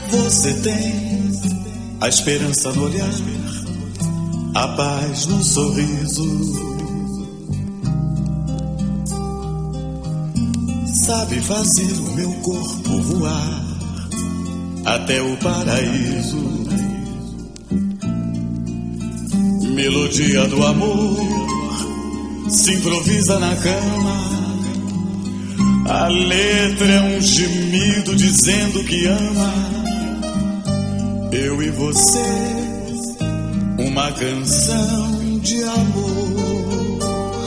Você tem a esperança no olhar, a paz no sorriso. Sabe fazer o meu corpo voar até o paraíso. Melodia do amor se improvisa na cama. A letra é um gemido dizendo que ama. Eu e você, uma canção de amor.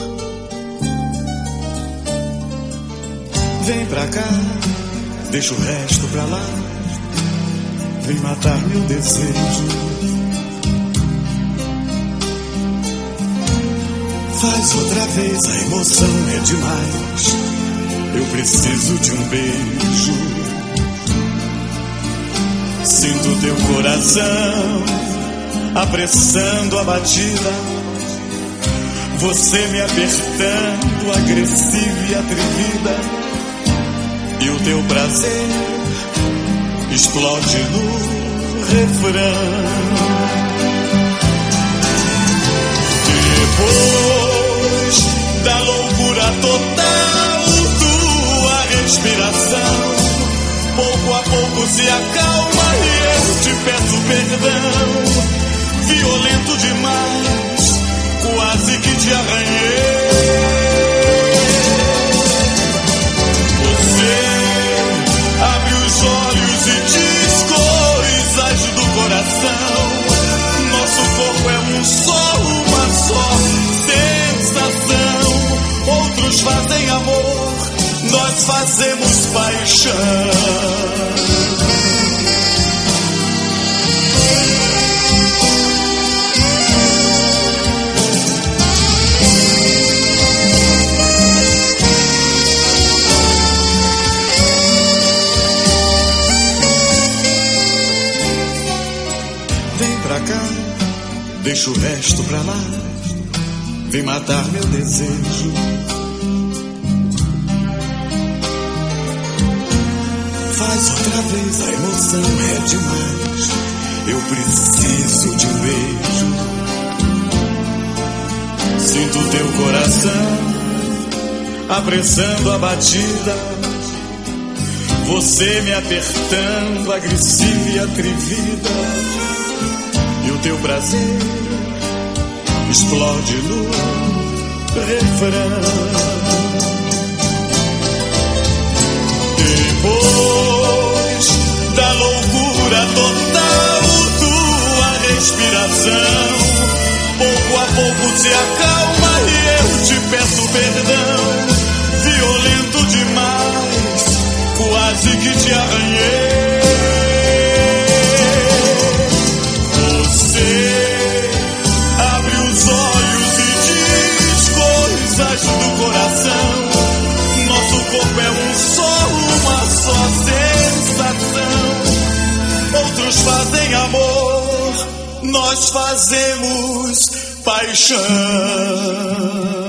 Vem pra cá, deixa o resto pra lá. Vem matar meu desejo. Faz outra vez, a emoção é demais. Eu preciso de um beijo. Sinto teu coração apressando a batida. Você me apertando, agressiva e atrevida. E o teu prazer explode no refrão. Depois da loucura total, tua respiração pouco a pouco se acalma e eu te peço perdão. Violento demais, quase que te arranhei. Você abre os olhos e diz coisas do coração. Nosso corpo é um só, uma só sensação. Outros fazem amor, nós fazemos paixão. Vem pra cá, deixa o resto pra lá. Vem matar meu desejo. Faz outra vez, a emoção é demais. Eu preciso de um beijo. Sinto teu coração apressando a batida. Você me apertando, agressiva e atrevida. E o teu prazer explode no refrão. Depois da loucura total, tua respiração pouco a pouco se acalma e eu te peço perdão. Violento demais, quase que te arranhei. Você abre os olhos e diz coisas do coração. Nosso corpo é um só, uma só sensação. Outros fazem amor, nós fazemos paixão.